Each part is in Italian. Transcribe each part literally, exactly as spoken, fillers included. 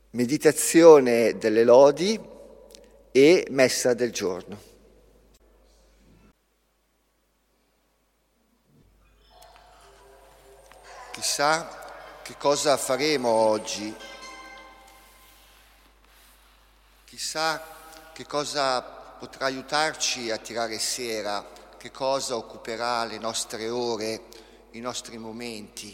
Meditazione delle lodi e messa del giorno. Chissà che cosa faremo oggi, chissà che cosa potrà aiutarci a tirare sera, che cosa occuperà le nostre ore, i nostri momenti.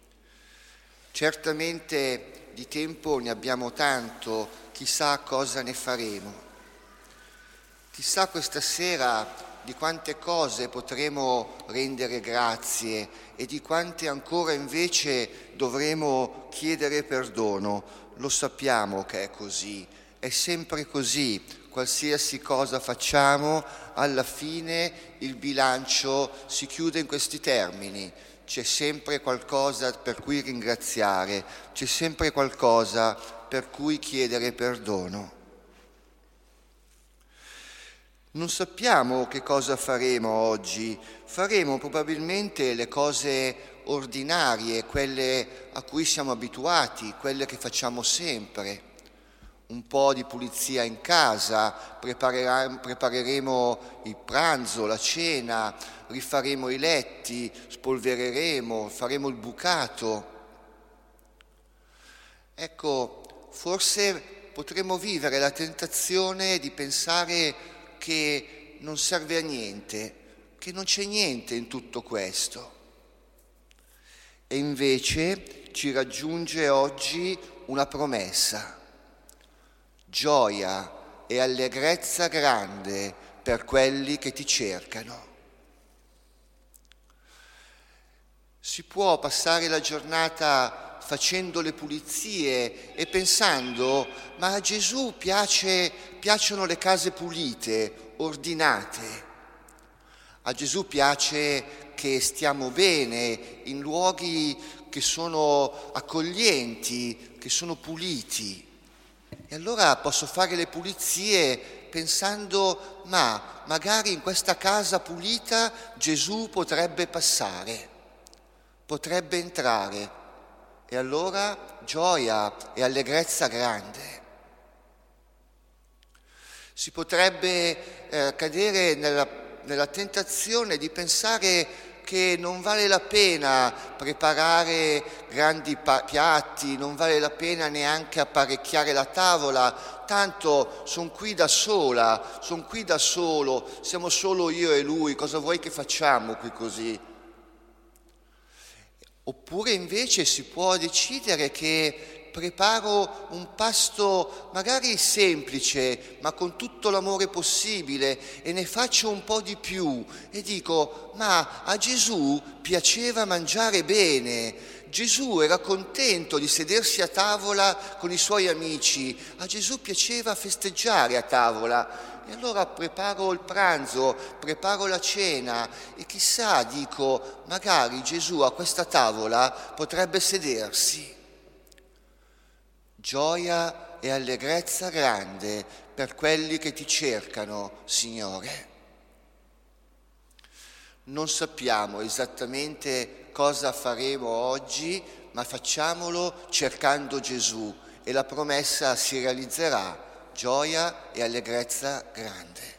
Certamente di tempo ne abbiamo tanto, chissà cosa ne faremo. Chissà questa sera di quante cose potremo rendere grazie e di quante ancora invece dovremo chiedere perdono. Lo sappiamo che è così, è sempre così. Qualsiasi cosa facciamo, alla fine il bilancio si chiude in questi termini. C'è sempre qualcosa per cui ringraziare, c'è sempre qualcosa per cui chiedere perdono. Non sappiamo che cosa faremo oggi, faremo probabilmente le cose ordinarie, quelle a cui siamo abituati, quelle che facciamo sempre. Un po' di pulizia in casa, prepareremo il pranzo, la cena, rifaremo i letti, spolvereremo, faremo il bucato. Ecco, forse potremo vivere la tentazione di pensare che non serve a niente, che non c'è niente in tutto questo. E invece ci raggiunge oggi una promessa. Gioia e allegrezza grande per quelli che ti cercano. Si può passare la giornata facendo le pulizie e pensando, ma a Gesù piace, piacciono le case pulite, ordinate. A Gesù piace che stiamo bene in luoghi che sono accoglienti, che sono puliti. E allora posso fare le pulizie pensando, ma magari in questa casa pulita Gesù potrebbe passare, potrebbe entrare. E allora gioia e allegrezza grande. Si potrebbe eh, cadere nella, nella tentazione di pensare che non vale la pena preparare grandi pa- piatti, non vale la pena neanche apparecchiare la tavola, tanto sono qui da sola, sono qui da solo, siamo solo io e lui, cosa vuoi che facciamo qui così? Oppure invece si può decidere che preparo un pasto magari semplice, ma con tutto l'amore possibile e ne faccio un po' di più e dico, ma a Gesù piaceva mangiare bene, Gesù era contento di sedersi a tavola con i suoi amici, a Gesù piaceva festeggiare a tavola. E allora preparo il pranzo, preparo la cena e chissà, dico, magari Gesù a questa tavola potrebbe sedersi. Gioia e allegrezza grande per quelli che ti cercano, Signore. Non sappiamo esattamente cosa faremo oggi, ma facciamolo cercando Gesù e la promessa si realizzerà. Gioia e allegrezza grande.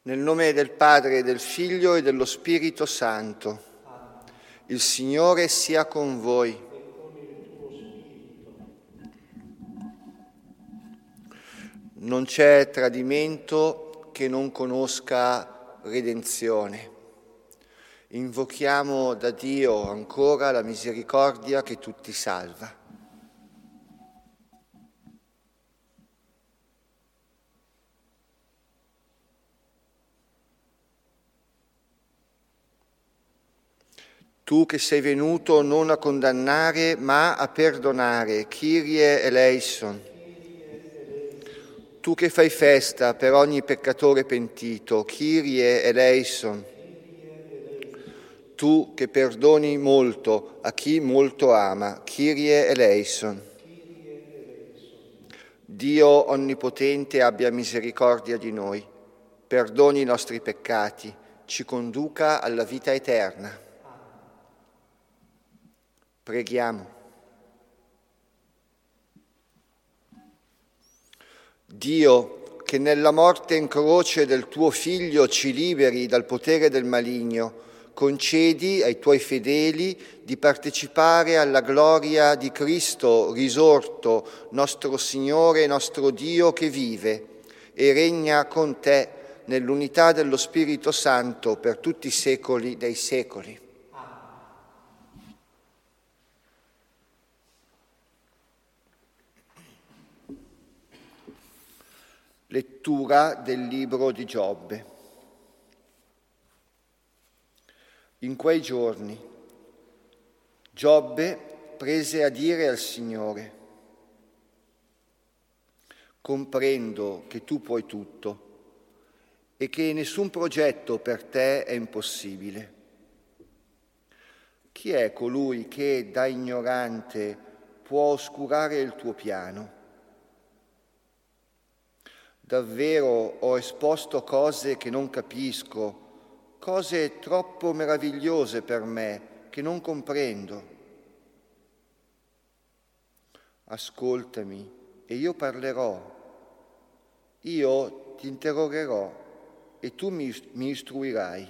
Nel nome del Padre, del Figlio e dello Spirito Santo. Il Signore sia con voi. Non c'è tradimento che non conosca redenzione. Invochiamo da Dio ancora la misericordia che tutti salva. Tu che sei venuto non a condannare ma a perdonare, Kyrie eleison. Tu che fai festa per ogni peccatore pentito, Kyrie eleison. Tu che perdoni molto a chi molto ama, Kyrie eleison. Dio onnipotente abbia misericordia di noi, perdoni i nostri peccati, ci conduca alla vita eterna. Preghiamo. Dio, che nella morte in croce del tuo Figlio ci liberi dal potere del maligno, concedi ai tuoi fedeli di partecipare alla gloria di Cristo risorto, nostro Signore e nostro Dio che vive e regna con te nell'unità dello Spirito Santo per tutti i secoli dei secoli. Lettura del libro di Giobbe. In quei giorni Giobbe prese a dire al Signore: comprendo che tu puoi tutto e che nessun progetto per te è impossibile. Chi è colui che da ignorante può oscurare il tuo piano? Davvero ho esposto cose che non capisco, cose troppo meravigliose per me che non comprendo. Ascoltami e io parlerò, io ti interrogherò e tu mi, mi istruirai.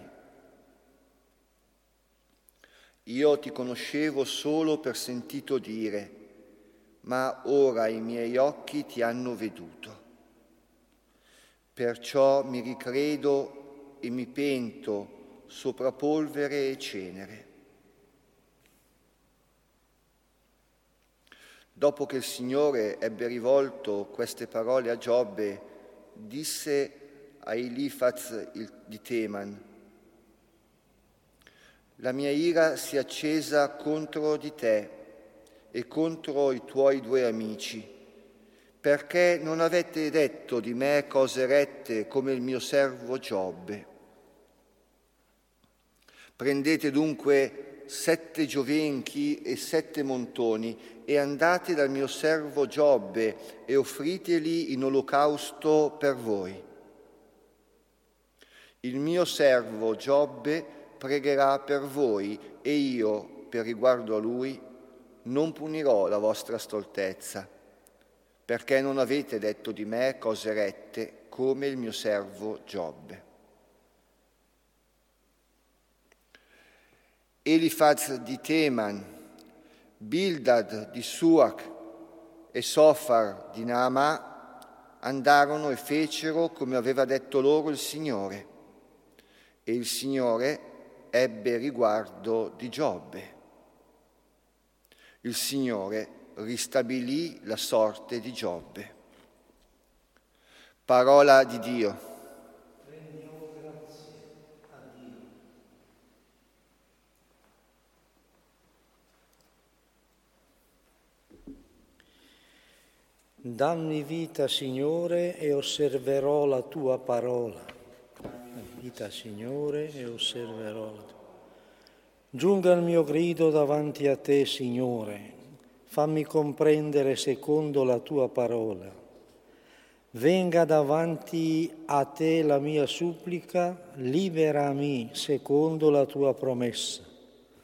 Io ti conoscevo solo per sentito dire, ma ora i miei occhi ti hanno veduto. Perciò mi ricredo e mi pento sopra polvere e cenere. Dopo che il Signore ebbe rivolto queste parole a Giobbe, disse a Elifaz di Teman: la mia ira si è accesa contro di te e contro i tuoi due amici, perché non avete detto di me cose rette come il mio servo Giobbe. Prendete dunque sette giovenchi e sette montoni e andate dal mio servo Giobbe e offriteli in olocausto per voi. Il mio servo Giobbe pregherà per voi e io, per riguardo a lui, non punirò la vostra stoltezza, perché non avete detto di me cose rette come il mio servo Giobbe. Elifaz di Teman, Bildad di Suach e Sofar di Naamà andarono e fecero come aveva detto loro il Signore, e il Signore ebbe riguardo di Giobbe. Il Signore ristabilì la sorte di Giobbe. Parola di Dio. Rendiamo grazie a Dio. Dammi vita, Signore, e osserverò la tua parola. Dammi vita, Signore, e osserverò la tua. Giunga il mio grido davanti a te, Signore. Fammi comprendere secondo la tua parola. Venga davanti a te la mia supplica, liberami secondo la tua promessa.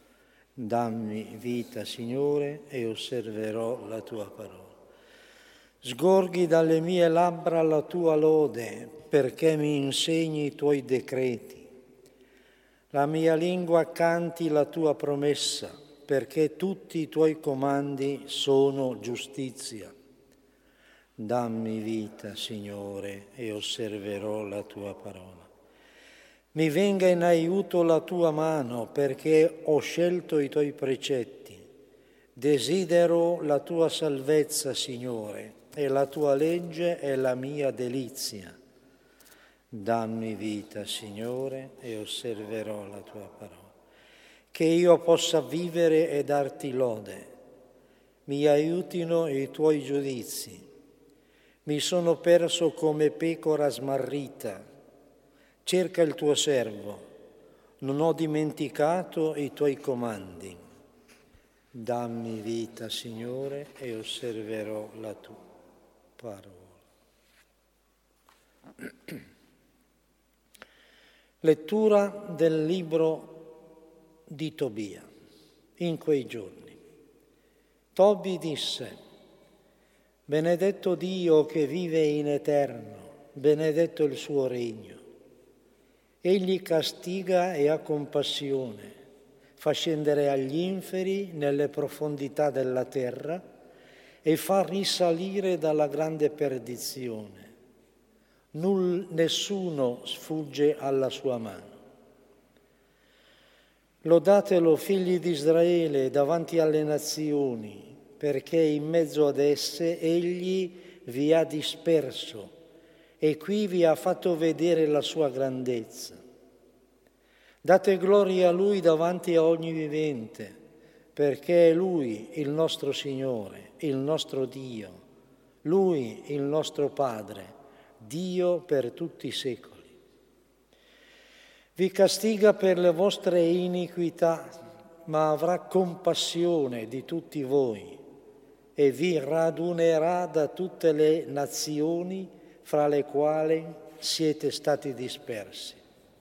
Dammi vita, Signore, e osserverò la tua parola. Sgorghi dalle mie labbra la tua lode, perché mi insegni i tuoi decreti. La mia lingua canti la tua promessa, perché tutti i tuoi comandi sono giustizia. Dammi vita, Signore, e osserverò la tua parola. Mi venga in aiuto la tua mano, perché ho scelto i tuoi precetti. Desidero la tua salvezza, Signore, e la tua legge è la mia delizia. Dammi vita, Signore, e osserverò la tua parola. Che io possa vivere e darti lode. Mi aiutino i tuoi giudizi. Mi sono perso come pecora smarrita. Cerca il tuo servo. Non ho dimenticato i tuoi comandi. Dammi vita, Signore, e osserverò la tua parola. Lettura del libro di Tobia. In quei giorni Tobi disse: benedetto Dio che vive in eterno, benedetto il suo regno. Egli castiga e ha compassione, fa scendere agli inferi nelle profondità della terra e fa risalire dalla grande perdizione. Null, nessuno sfugge alla sua mano. Lodatelo, figli di Israele, davanti alle nazioni, perché in mezzo ad esse egli vi ha disperso e qui vi ha fatto vedere la sua grandezza. Date gloria a Lui davanti a ogni vivente, perché è Lui il nostro Signore, il nostro Dio, Lui il nostro Padre, Dio per tutti i secoli. Vi castiga per le vostre iniquità, ma avrà compassione di tutti voi e vi radunerà da tutte le nazioni fra le quali siete stati dispersi.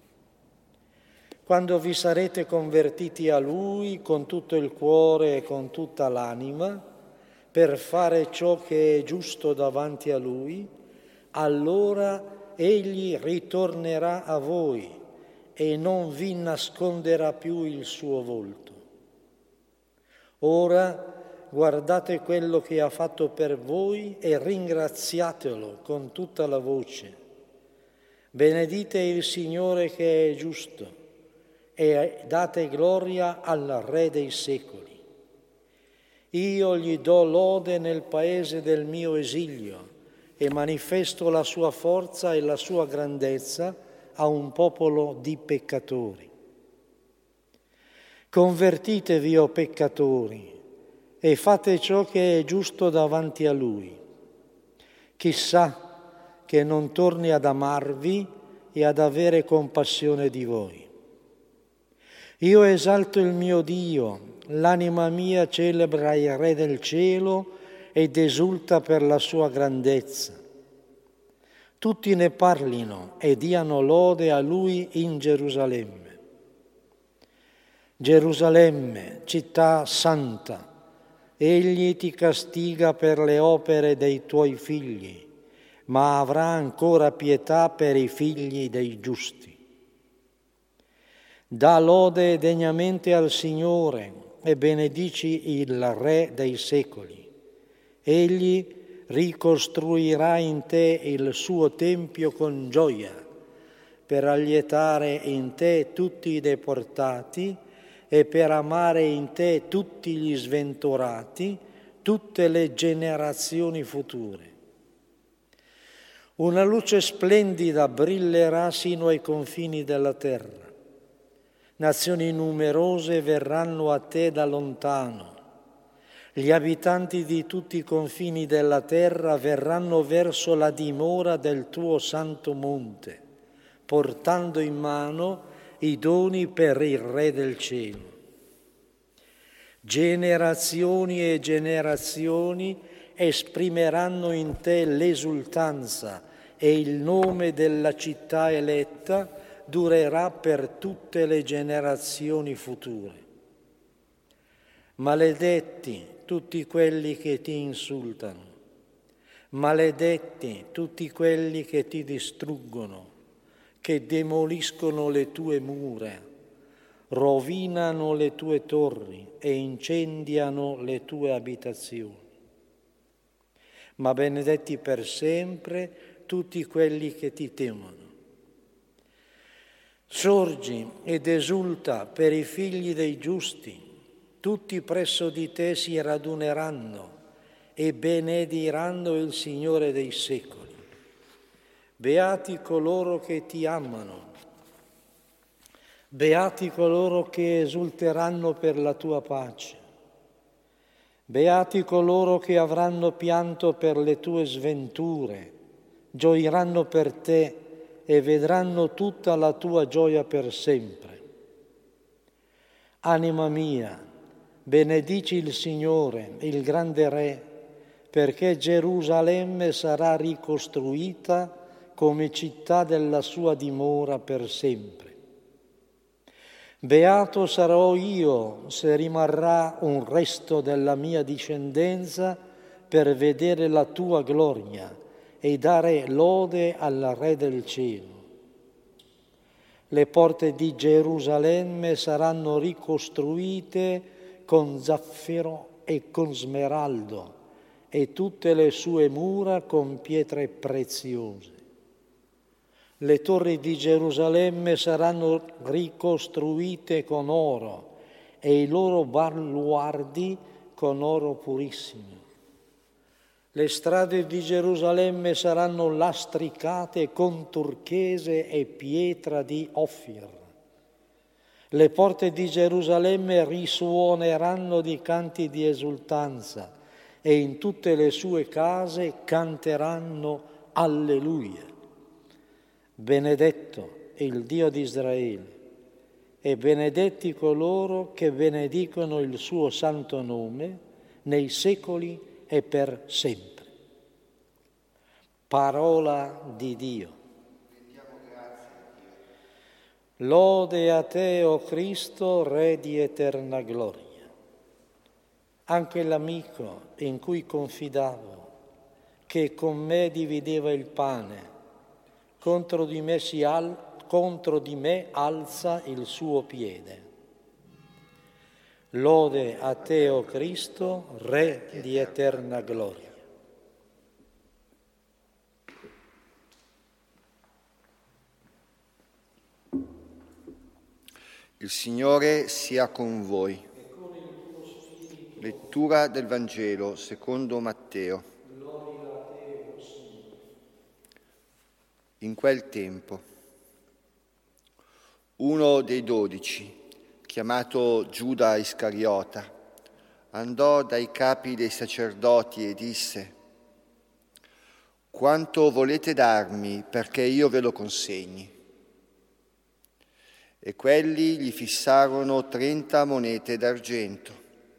Quando vi sarete convertiti a Lui con tutto il cuore e con tutta l'anima, per fare ciò che è giusto davanti a Lui, allora Egli ritornerà a voi e non vi nasconderà più il suo volto. Ora guardate quello che ha fatto per voi e ringraziatelo con tutta la voce. Benedite il Signore che è giusto e date gloria al Re dei secoli. Io gli do lode nel paese del mio esilio e manifesto la sua forza e la sua grandezza a un popolo di peccatori. Convertitevi, o peccatori, e fate ciò che è giusto davanti a Lui. Chissà che non torni ad amarvi e ad avere compassione di voi. Io esalto il mio Dio, l'anima mia celebra il Re del cielo ed esulta per la sua grandezza. Tutti ne parlino e diano lode a Lui in Gerusalemme. Gerusalemme, città santa, Egli ti castiga per le opere dei tuoi figli, ma avrà ancora pietà per i figli dei giusti. Dà lode degnamente al Signore e benedici il Re dei secoli. Egli ricostruirà in te il suo tempio con gioia, per allietare in te tutti i deportati e per amare in te tutti gli sventurati, tutte le generazioni future. Una luce splendida brillerà sino ai confini della terra. Nazioni numerose verranno a te da lontano. Gli abitanti di tutti i confini della terra verranno verso la dimora del tuo santo monte, portando in mano i doni per il Re del cielo. Generazioni e generazioni esprimeranno in te l'esultanza e il nome della città eletta durerà per tutte le generazioni future. Maledetti tutti quelli che ti insultano, Maledetti tutti quelli che ti distruggono, che demoliscono le tue mura, rovinano le tue torri e incendiano le tue abitazioni. Ma benedetti per sempre tutti quelli che ti temono. Sorgi ed esulta per i figli dei giusti, tutti presso di te si raduneranno e benediranno il Signore dei secoli. Beati coloro che ti amano, beati coloro che esulteranno per la tua pace, beati coloro che avranno pianto per le tue sventure, gioiranno per te e vedranno tutta la tua gioia per sempre. Anima mia, benedici il Signore, il grande Re, perché Gerusalemme sarà ricostruita come città della sua dimora per sempre. Beato sarò io se rimarrà un resto della mia discendenza per vedere la tua gloria e dare lode al Re del cielo. Le porte di Gerusalemme saranno ricostruite con zaffiro e con smeraldo e tutte le sue mura con pietre preziose. Le torri di Gerusalemme saranno ricostruite con oro e i loro baluardi con oro purissimo. Le strade di Gerusalemme saranno lastricate con turchese e pietra di Ofir. Le porte di Gerusalemme risuoneranno di canti di esultanza e in tutte le sue case canteranno Alleluia. Benedetto il Dio di Israele e benedetti coloro che benedicono il suo santo nome nei secoli e per sempre. Parola di Dio. Lode a te, o Cristo, Re di eterna gloria. Anche l'amico in cui confidavo, che con me divideva il pane, contro di me, si al, contro di me alza il suo piede. Lode a te, o Cristo, Re di eterna gloria. Il Signore sia con voi. Lettura del Vangelo secondo Matteo. In quel tempo, uno dei dodici, chiamato Giuda Iscariota, andò dai capi dei sacerdoti e disse: «Quanto volete darmi perché io ve lo consegni?» E quelli gli fissarono trenta monete d'argento.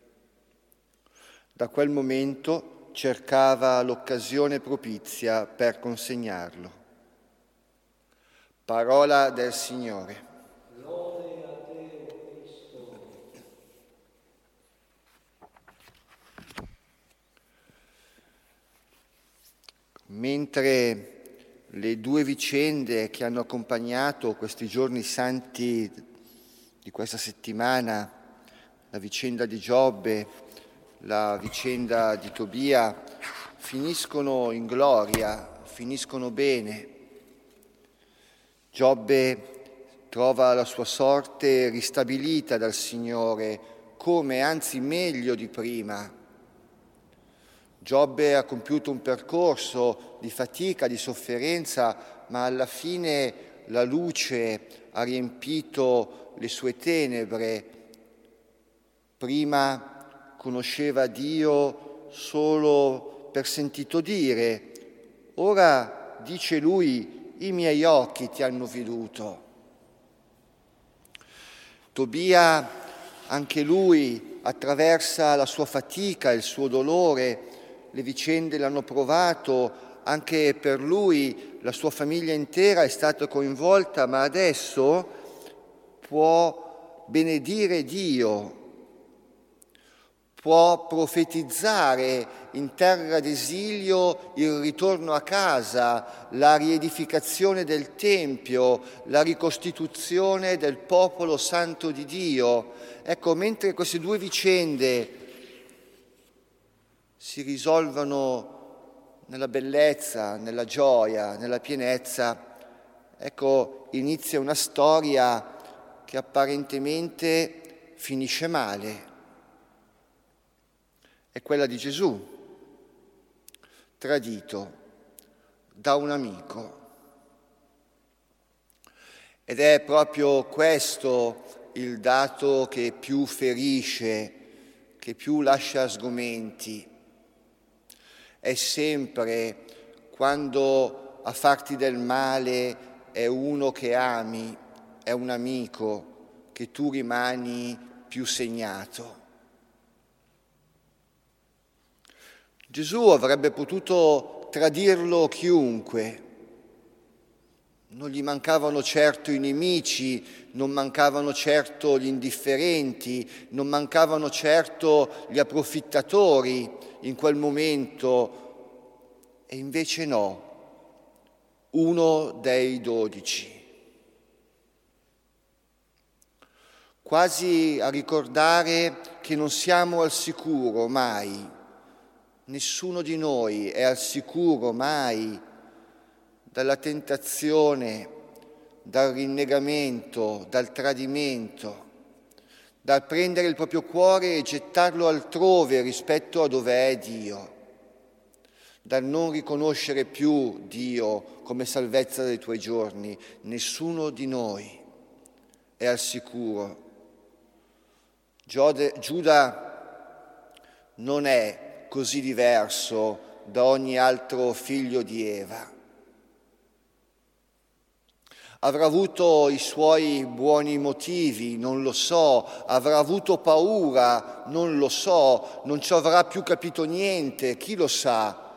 Da quel momento cercava l'occasione propizia per consegnarlo. Parola del Signore. Lode a te, o Cristo. Mentre le due vicende che hanno accompagnato questi giorni santi di questa settimana, la vicenda di Giobbe, la vicenda di Tobia, finiscono in gloria, finiscono bene. Giobbe trova la sua sorte ristabilita dal Signore, come anzi meglio di prima. Giobbe ha compiuto un percorso di fatica, di sofferenza, ma alla fine la luce ha riempito le sue tenebre. Prima conosceva Dio solo per sentito dire, ora, dice lui, i miei occhi ti hanno veduto. Tobia, anche lui, attraversa la sua fatica, il suo dolore. Le vicende l'hanno provato, anche per lui la sua famiglia intera è stata coinvolta, ma adesso può benedire Dio, può profetizzare in terra d'esilio il ritorno a casa, la riedificazione del Tempio, la ricostituzione del popolo santo di Dio. Ecco, mentre queste due vicende si risolvono nella bellezza, nella gioia, nella pienezza, ecco, inizia una storia che apparentemente finisce male. È quella di Gesù, tradito da un amico. Ed è proprio questo il dato che più ferisce, che più lascia sgomenti. È sempre quando a farti del male è uno che ami, è un amico, che tu rimani più segnato. Gesù avrebbe potuto tradirlo chiunque. Non gli mancavano certo i nemici, non mancavano certo gli indifferenti, non mancavano certo gli approfittatori in quel momento, e invece no, uno dei dodici. Quasi a ricordare che non siamo al sicuro mai, nessuno di noi è al sicuro mai dalla tentazione, dal rinnegamento, dal tradimento, dal prendere il proprio cuore e gettarlo altrove rispetto a dove è Dio, dal non riconoscere più Dio come salvezza dei tuoi giorni. Nessuno di noi è al sicuro. Giuda non è così diverso da ogni altro figlio di Eva. Avrà avuto i suoi buoni motivi, non lo so, avrà avuto paura, non lo so, non ci avrà più capito niente, chi lo sa.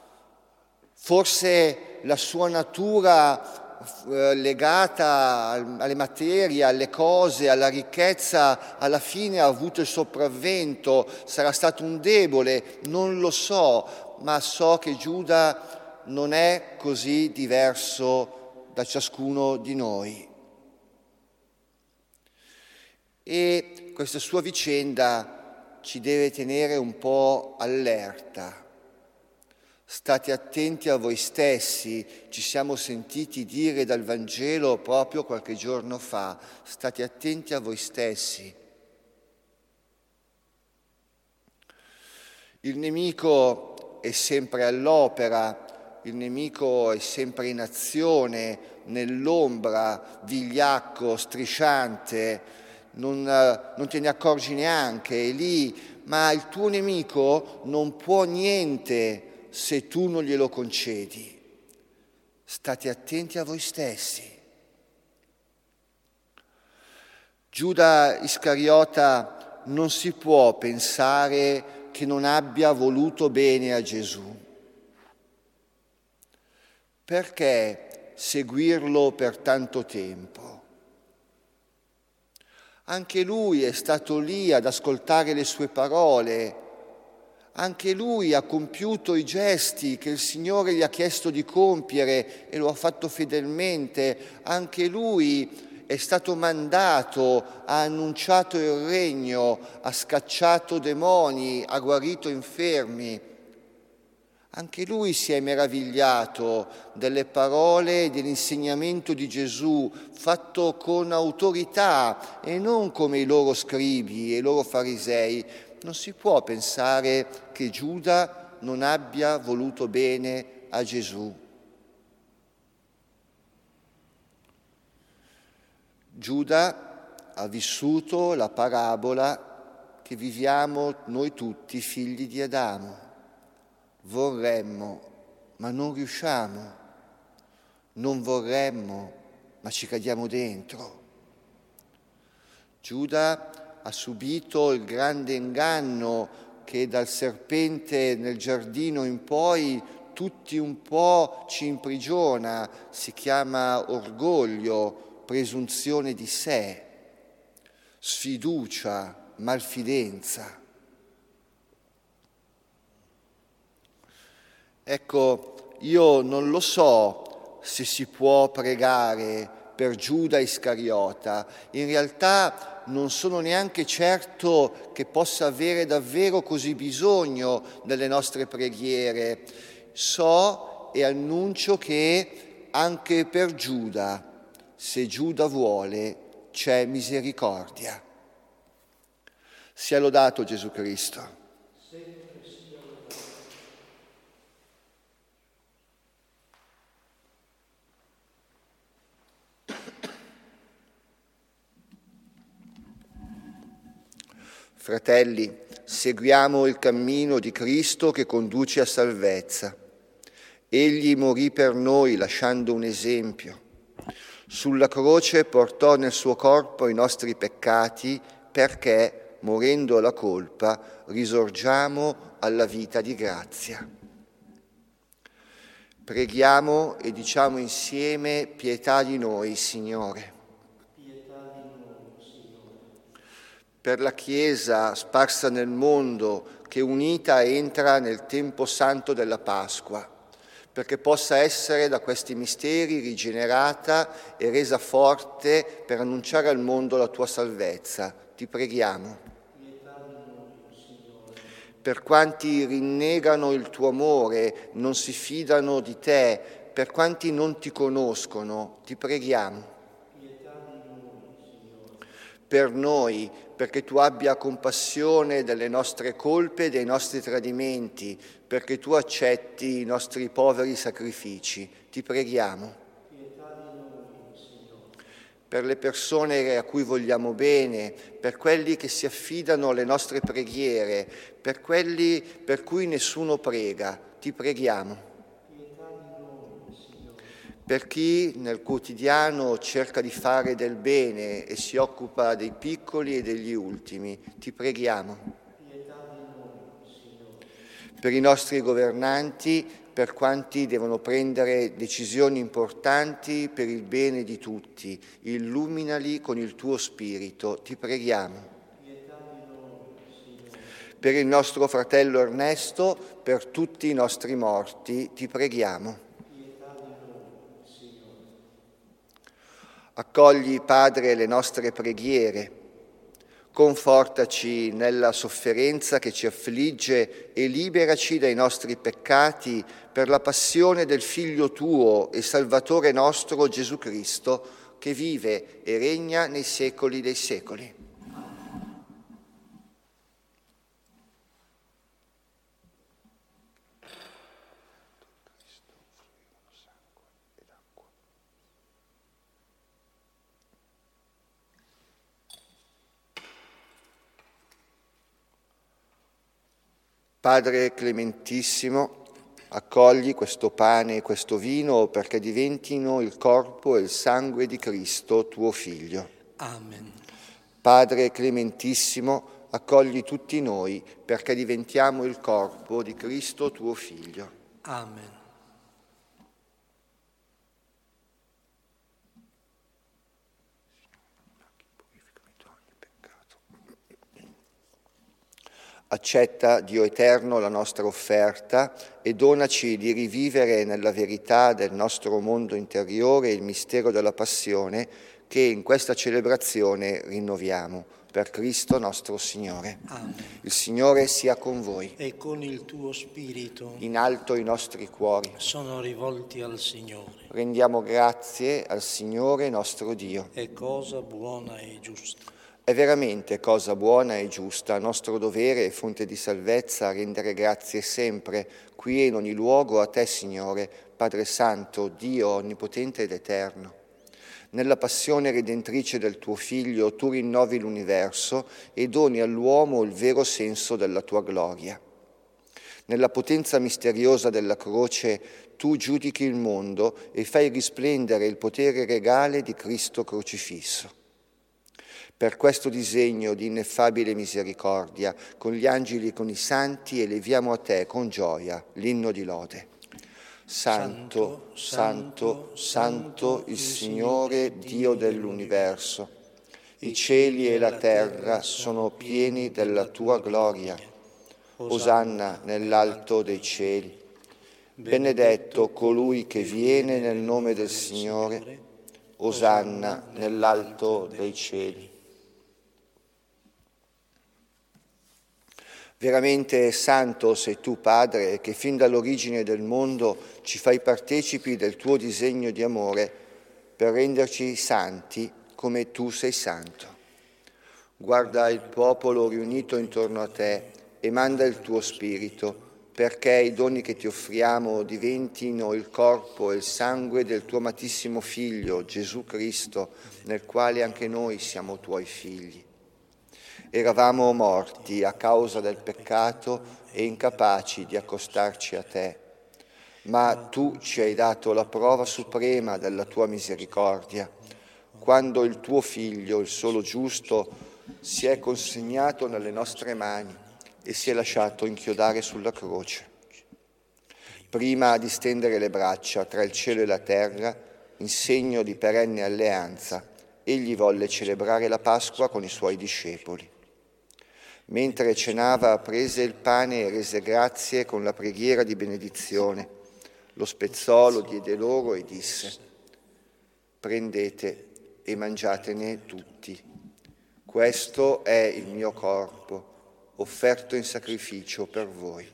Forse la sua natura eh, legata alle materie, alle cose, alla ricchezza, alla fine ha avuto il sopravvento, sarà stato un debole, non lo so, ma so che Giuda non è così diverso da ciascuno di noi. E questa sua vicenda ci deve tenere un po' allerta. State attenti a voi stessi, ci siamo sentiti dire dal Vangelo proprio qualche giorno fa, state attenti a voi stessi. Il nemico è sempre all'opera, il nemico è sempre in azione, nell'ombra, vigliacco, strisciante, non, non te ne accorgi neanche, è lì, ma il tuo nemico non può niente se tu non glielo concedi. State attenti a voi stessi. Giuda Iscariota non si può pensare che non abbia voluto bene a Gesù. Perché seguirlo per tanto tempo? Anche lui è stato lì ad ascoltare le sue parole, anche lui ha compiuto i gesti che il Signore gli ha chiesto di compiere e lo ha fatto fedelmente, anche lui è stato mandato, ha annunciato il regno, ha scacciato demoni, ha guarito infermi. Anche lui si è meravigliato delle parole e dell'insegnamento di Gesù, fatto con autorità e non come i loro scribi e i loro farisei. Non si può pensare che Giuda non abbia voluto bene a Gesù. Giuda ha vissuto la parabola che viviamo noi tutti, figli di Adamo. Vorremmo, ma non riusciamo. Non vorremmo, ma ci cadiamo dentro. Giuda ha subito il grande inganno che dal serpente nel giardino in poi tutti un po' ci imprigiona, si chiama orgoglio, presunzione di sé, sfiducia, malfidenza. Ecco, io non lo so se si può pregare per Giuda Iscariota. In realtà non sono neanche certo che possa avere davvero così bisogno delle nostre preghiere. So e annuncio che anche per Giuda, se Giuda vuole, c'è misericordia. Sia lodato Gesù Cristo. Fratelli, seguiamo il cammino di Cristo che conduce a salvezza. Egli morì per noi lasciando un esempio. Sulla croce portò nel suo corpo i nostri peccati perché, morendo alla colpa, risorgiamo alla vita di grazia. Preghiamo e diciamo insieme: pietà di noi, Signore. Per la Chiesa sparsa nel mondo, che unita entra nel tempo santo della Pasqua, perché possa essere da questi misteri rigenerata e resa forte per annunciare al mondo la tua salvezza. Ti preghiamo. Per quanti rinnegano il tuo amore, non si fidano di te, per quanti non ti conoscono, ti preghiamo. Per noi, perché tu abbia compassione delle nostre colpe e dei nostri tradimenti, perché tu accetti i nostri poveri sacrifici. Ti preghiamo. Per le persone a cui vogliamo bene, per quelli che si affidano alle nostre preghiere, per quelli per cui nessuno prega, ti preghiamo. Per chi nel quotidiano cerca di fare del bene e si occupa dei piccoli e degli ultimi, ti preghiamo. Per i nostri governanti, per quanti devono prendere decisioni importanti per il bene di tutti, illuminali con il tuo spirito, ti preghiamo. Per il nostro fratello Ernesto, per tutti i nostri morti, ti preghiamo. Accogli, Padre, le nostre preghiere, confortaci nella sofferenza che ci affligge e liberaci dai nostri peccati per la passione del Figlio tuo e Salvatore nostro Gesù Cristo, che vive e regna nei secoli dei secoli. Padre clementissimo, accogli questo pane e questo vino perché diventino il corpo e il sangue di Cristo, tuo Figlio. Amen. Padre clementissimo, accogli tutti noi perché diventiamo il corpo di Cristo, tuo Figlio. Amen. Accetta, Dio eterno, la nostra offerta e donaci di rivivere nella verità del nostro mondo interiore il mistero della passione che in questa celebrazione rinnoviamo. Per Cristo nostro Signore. Amen. Il Signore sia con voi. E con il tuo spirito. In alto i nostri cuori. Sono rivolti al Signore. Rendiamo grazie al Signore nostro Dio. È cosa buona e giusta. È veramente cosa buona e giusta, nostro dovere e fonte di salvezza, rendere grazie sempre, qui e in ogni luogo, a te, Signore, Padre Santo, Dio onnipotente ed eterno. Nella passione redentrice del tuo Figlio, tu rinnovi l'universo e doni all'uomo il vero senso della tua gloria. Nella potenza misteriosa della croce, tu giudichi il mondo e fai risplendere il potere regale di Cristo crocifisso. Per questo disegno di ineffabile misericordia, con gli angeli e con i santi, eleviamo a te con gioia l'inno di lode. Santo, santo, santo, il Signore Dio dell'universo. I cieli e la terra sono pieni della tua gloria. Osanna nell'alto dei cieli. Benedetto colui che viene nel nome del Signore, Osanna nell'alto dei cieli. Veramente santo sei tu, Padre, che fin dall'origine del mondo ci fai partecipi del tuo disegno di amore per renderci santi come tu sei santo. Guarda il popolo riunito intorno a te e manda il tuo Spirito, perché i doni che ti offriamo diventino il corpo e il sangue del tuo amatissimo Figlio, Gesù Cristo, nel quale anche noi siamo tuoi figli. Eravamo morti a causa del peccato e incapaci di accostarci a te, ma tu ci hai dato la prova suprema della tua misericordia, quando il tuo Figlio, il solo giusto, si è consegnato nelle nostre mani e si è lasciato inchiodare sulla croce. Prima di stendere le braccia tra il cielo e la terra, in segno di perenne alleanza, egli volle celebrare la Pasqua con i suoi discepoli. Mentre cenava, prese il pane e rese grazie con la preghiera di benedizione. Lo spezzò, lo diede loro e disse: prendete e mangiatene tutti. Questo è il mio corpo, offerto in sacrificio per voi.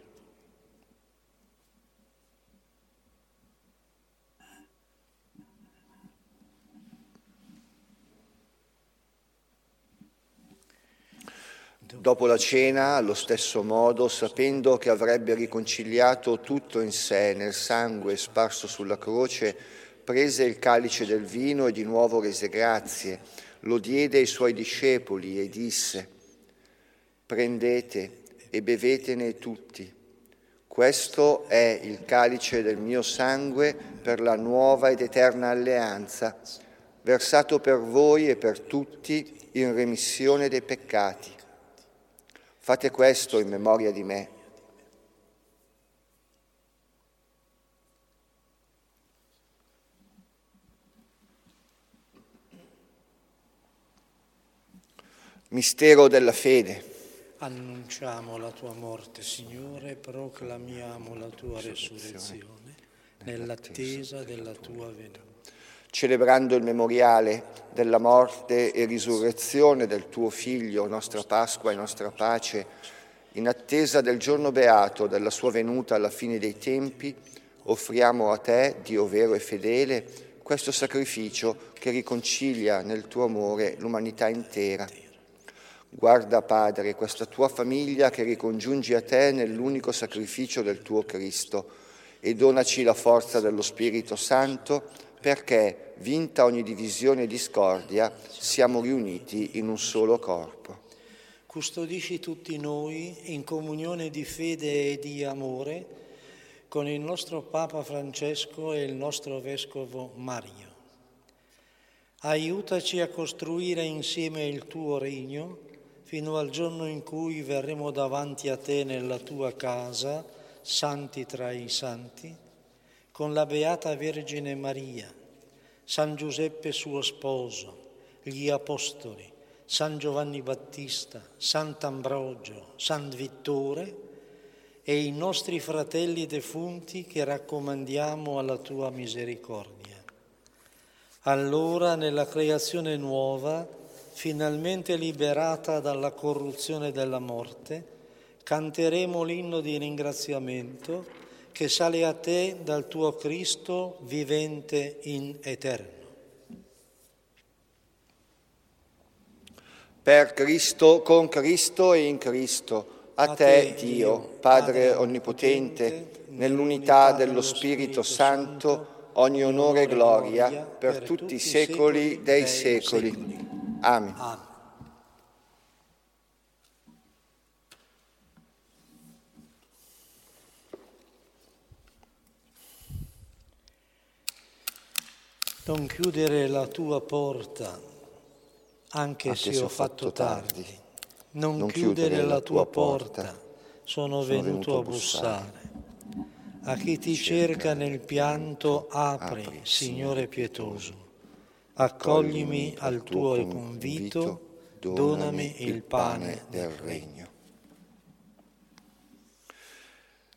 Dopo la cena, allo stesso modo, sapendo che avrebbe riconciliato tutto in sé nel sangue sparso sulla croce, prese il calice del vino e di nuovo rese grazie, lo diede ai suoi discepoli e disse: prendete e bevetene tutti. Questo è il calice del mio sangue per la nuova ed eterna alleanza, versato per voi e per tutti in remissione dei peccati. Fate questo in memoria di me. Mistero della fede. Annunciamo la tua morte, Signore, proclamiamo la tua resurrezione nell'attesa della tua venuta. Celebrando il memoriale della morte e risurrezione del tuo Figlio, nostra Pasqua e nostra pace, in attesa del giorno beato della sua venuta alla fine dei tempi, offriamo a te, Dio vero e fedele, questo sacrificio che riconcilia nel tuo amore l'umanità intera. Guarda, Padre, questa tua famiglia che ricongiungi a te nell'unico sacrificio del tuo Cristo e donaci la forza dello Spirito Santo perché, vinta ogni divisione e discordia, siamo riuniti in un solo corpo. Custodisci tutti noi in comunione di fede e di amore con il nostro Papa Francesco e il nostro Vescovo Mario. Aiutaci a costruire insieme il tuo regno fino al giorno in cui verremo davanti a te nella tua casa, santi tra i santi, con la Beata Vergine Maria, San Giuseppe suo sposo, gli Apostoli, San Giovanni Battista, Sant'Ambrogio, San Vittore e i nostri fratelli defunti che raccomandiamo alla tua misericordia. Allora, nella creazione nuova, finalmente liberata dalla corruzione della morte, canteremo l'inno di ringraziamento che sale a te dal tuo Cristo vivente in eterno. Per Cristo, con Cristo e in Cristo, a, a te, te, Dio, Padre Onnipotente, nell'unità dello Spirito Santo, ogni onore e gloria per tutti i secoli dei secoli. Amen. Amen. Non chiudere la tua porta, anche, anche se ho fatto tardi. tardi. Non, non chiudere la tua porta, porta. Sono, sono venuto, venuto a bussare. A chi ti cerca nel pianto, apri, apri Signore pietoso. Accoglimi al tuo convito, donami il pane del regno.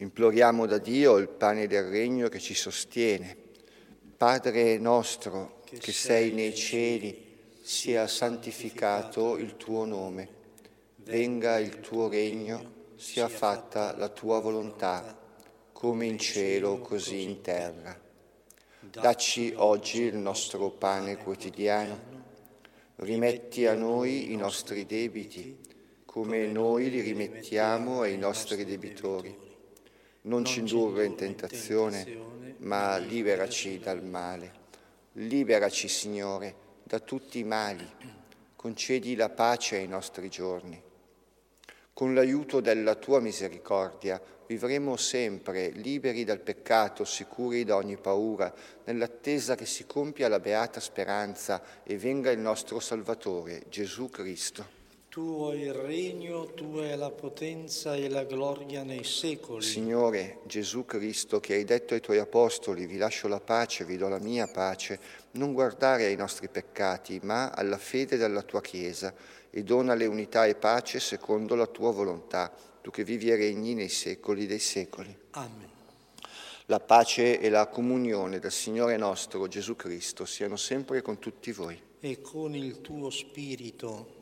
Imploriamo da Dio il pane del regno che ci sostiene. Padre nostro che sei nei cieli, sia santificato il tuo nome. Venga il tuo regno, sia fatta la tua volontà, come in cielo così in terra. Dacci oggi il nostro pane quotidiano. Rimetti a noi i nostri debiti, come noi li rimettiamo ai nostri debitori. Non ci indurre in tentazione, ma liberaci dal male. Liberaci, Signore, da tutti i mali. Concedi la pace ai nostri giorni. Con l'aiuto della tua misericordia vivremo sempre liberi dal peccato, sicuri da ogni paura, nell'attesa che si compia la beata speranza e venga il nostro Salvatore, Gesù Cristo. Tuo è il regno, tua è la potenza e la gloria nei secoli. Signore Gesù Cristo, che hai detto ai tuoi apostoli, vi lascio la pace, vi do la mia pace, non guardare ai nostri peccati, ma alla fede della tua Chiesa, e donale unità e pace secondo la tua volontà, tu che vivi e regni nei secoli dei secoli. Amen. La pace e la comunione del Signore nostro Gesù Cristo siano sempre con tutti voi. E con il tuo spirito.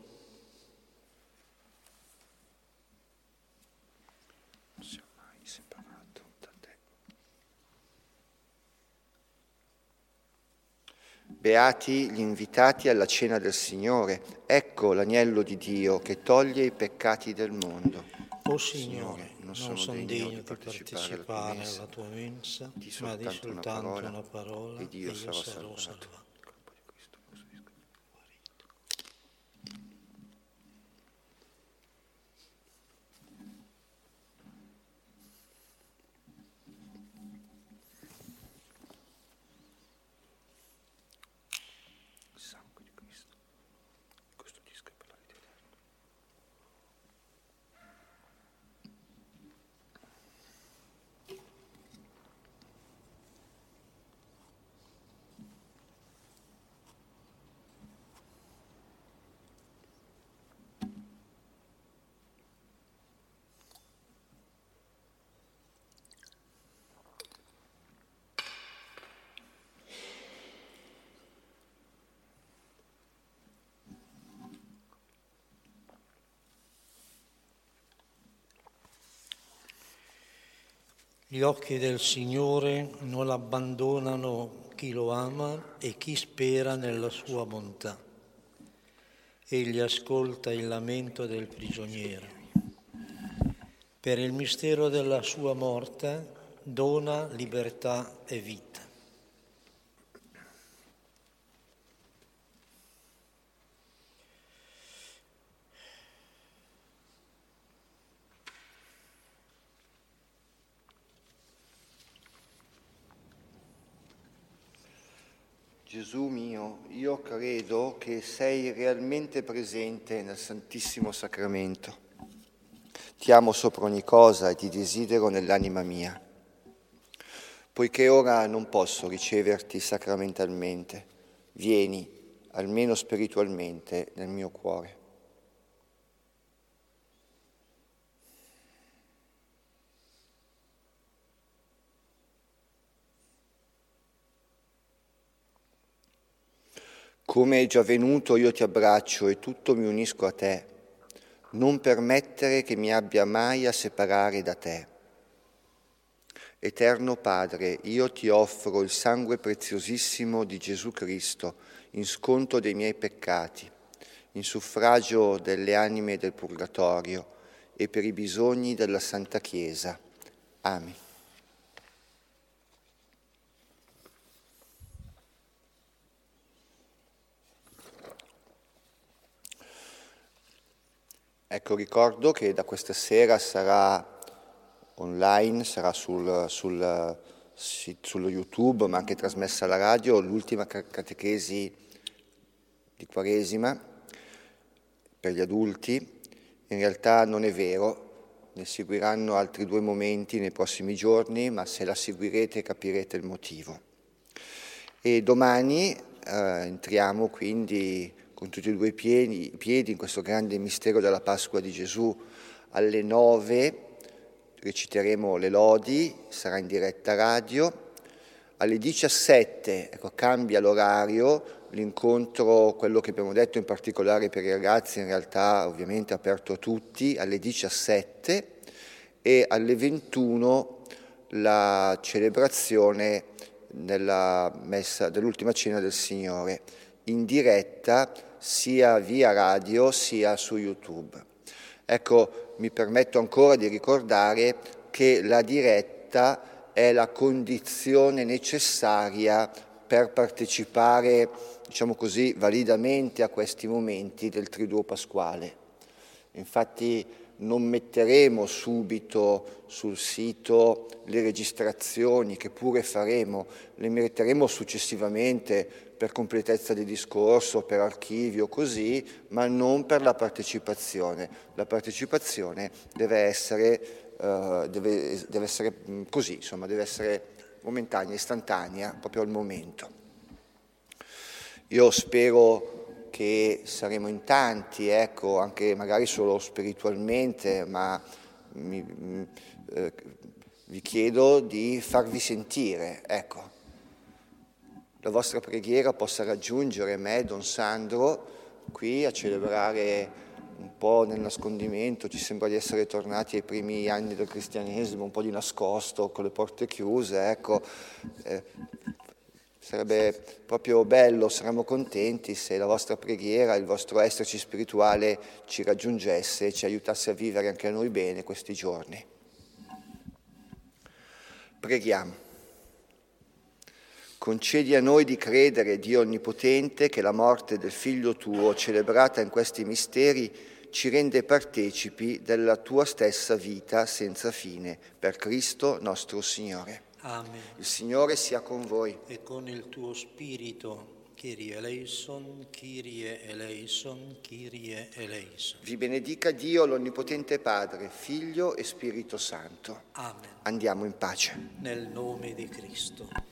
Beati gli invitati alla cena del Signore. Ecco l'agnello di Dio che toglie i peccati del mondo. O Signore, non non sono sono degno degno di di partecipare partecipare alla alla tua mensa, Di ma di soltanto una soltanto parola, una parola ed io e io sarò sarò salvato. salvato. Sangue di Cristo, custodisca per la vita eterna. Gli occhi del Signore non abbandonano chi lo ama e chi spera nella sua bontà. Egli ascolta il lamento del prigioniero. Per il mistero della sua morte dona libertà e vita. Gesù mio, io credo che sei realmente presente nel Santissimo Sacramento. Ti amo sopra ogni cosa e ti desidero nell'anima mia. Poiché ora non posso riceverti sacramentalmente, vieni, almeno spiritualmente, nel mio cuore. Come è già venuto io ti abbraccio e tutto mi unisco a te, non permettere che mi abbia mai a separare da te. Eterno Padre, io ti offro il sangue preziosissimo di Gesù Cristo in sconto dei miei peccati, in suffragio delle anime del purgatorio e per i bisogni della Santa Chiesa. Amen. Ecco, ricordo che da questa sera sarà online, sarà sul, sul, sullo YouTube, ma anche trasmessa alla radio, l'ultima catechesi di Quaresima per gli adulti. In realtà non è vero, ne seguiranno altri due momenti nei prossimi giorni, ma se la seguirete capirete il motivo. E domani eh, entriamo quindi con tutti e due i piedi, piedi in questo grande mistero della Pasqua di Gesù alle nove, reciteremo le lodi, sarà in diretta radio. Alle diciassette, ecco, cambia l'orario, l'incontro, quello che abbiamo detto in particolare per i ragazzi, in realtà ovviamente è aperto a tutti, alle diciassette, e alle ventuno la celebrazione della messa, dell'ultima cena del Signore, in diretta sia via radio sia su YouTube. Ecco, mi permetto ancora di ricordare che la diretta è la condizione necessaria per partecipare, diciamo così, validamente a questi momenti del Triduo Pasquale. Infatti non metteremo subito sul sito le registrazioni, che pure faremo, le metteremo successivamente per completezza di discorso, per archivio, così, ma non per la partecipazione. La partecipazione deve essere Uh, deve, deve essere così, insomma, deve essere momentanea, istantanea, proprio al momento. Io spero che saremo in tanti, ecco, anche magari solo spiritualmente, ma mi, eh, vi chiedo di farvi sentire, ecco. La vostra preghiera possa raggiungere me, Don Sandro, qui a celebrare un po' nel nascondimento, ci sembra di essere tornati ai primi anni del cristianesimo, un po' di nascosto, con le porte chiuse, ecco. Eh, sarebbe proprio bello, saremmo contenti se la vostra preghiera, il vostro esserci spirituale ci raggiungesse e ci aiutasse a vivere anche a noi bene questi giorni. Preghiamo. Concedi a noi di credere, Dio Onnipotente, che la morte del Figlio Tuo, celebrata in questi misteri, ci rende partecipi della Tua stessa vita senza fine, per Cristo nostro Signore. Amen. Il Signore sia con voi. E con il tuo spirito. Kyrie eleison, Kyrie eleison, Kyrie eleison. Vi benedica Dio, l'Onnipotente Padre, Figlio e Spirito Santo. Amen. Andiamo in pace. Nel nome di Cristo.